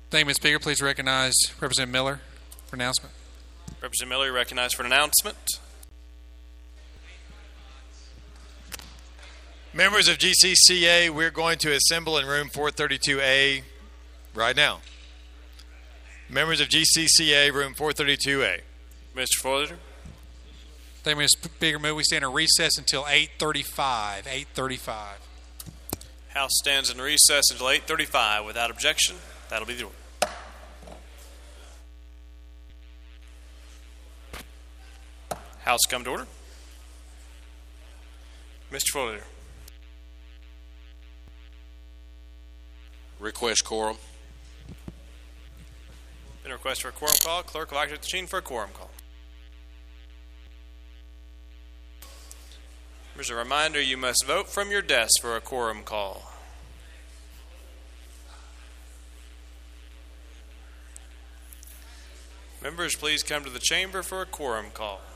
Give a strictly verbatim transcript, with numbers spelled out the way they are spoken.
Thank you, Miz Speaker. Please recognize Representative Miller for announcement. Representative Miller, you recognized for an announcement. Members of G C C A, we're going to assemble in room four thirty-two A right now. Members of G C C A, room four thirty-two A. Mister Foiler. Thank you, Miz Speaker. Move we stand in recess until eight thirty-five. eight thirty-five. House stands in recess until eight thirty-five. Without objection, that'll be the order. House come to order. Mister Foiler. Request quorum. Been a request for a quorum call. Clerk will activate the machine for a quorum call. There's a reminder, you must vote from your desk for a quorum call. Members, please come to the chamber for a quorum call.